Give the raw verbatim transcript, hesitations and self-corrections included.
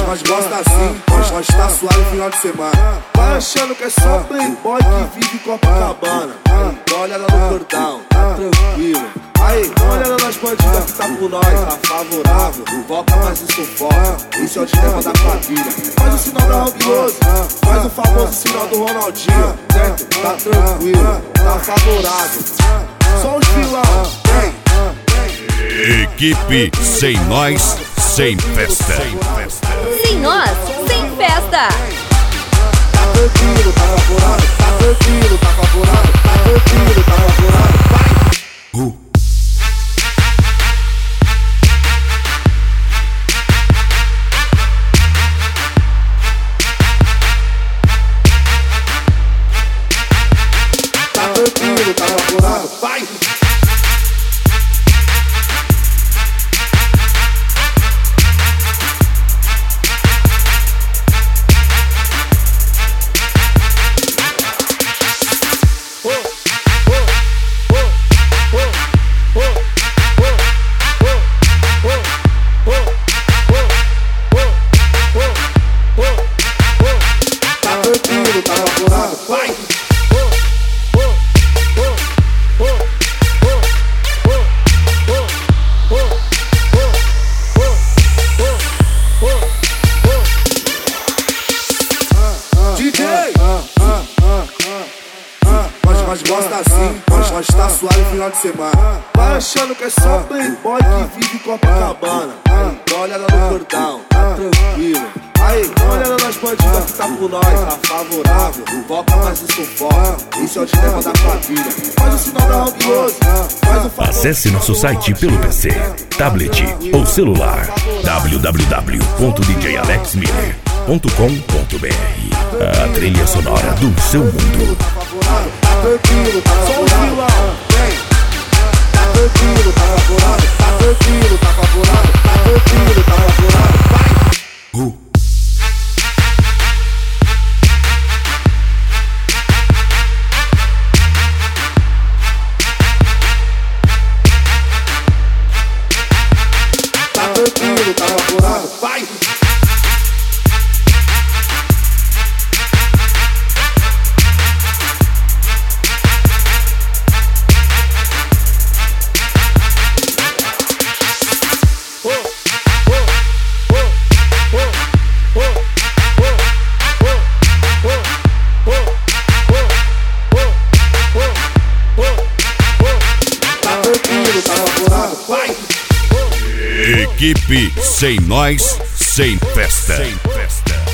nós gosta assim, nós, nós tá suave no final de semana. Vai achando que é só playboy que vive em Copacabana. Dá uma olhada no cordão, tá tranquilo. Aí, dá uma olhada nas bandidas que tá por nós, tá favorável. Foca, mas isso foca, isso é o dilema da quadrilha. Faz o sinal da Rock, faz o famoso sinal do Ronaldinho, certo? Tá tranquilo, tá favorável. Só os vilão, vem. Equipe Sem Nós, Sem Festa. Sem nós, sem festa. Tá tranquilo, tá favorável, tá tranquilo, tá favorável, tá tranquilo, tá favorável. Vai! Uh. Tá tranquilo, tá favorável, vai! Tá favorável, vai! D J! Nós, nós gosta assim, nós, nós tá suave no final de semana. Vai achando que é só playboy que vive em Copacabana. Dá uma olhada no cordão, tá tranquilo. Aí, dá uma olhada nas bandidas que tá por nós, tá favorável. Foca, mas isso foca, isso é o dilema da quadrilha. Faz o sinal da Rock, faz o famoso. Acesse nosso site pelo P C, tablet ou celular w w w ponto d j alex miller ponto com ponto b r. A trilha sonora do seu mundo. Tá tranquilo, tá Só os favorável, vilão, vem. tá tranquilo, tá favorável, tá tranquilo, tá favorável, tá tranquilo, tá favorável, vai! Uh. Tá tranquilo, tá favorável, vai! Tá tranquilo, tá favorável, vai! Equipe Sem Nós, Sem Festa.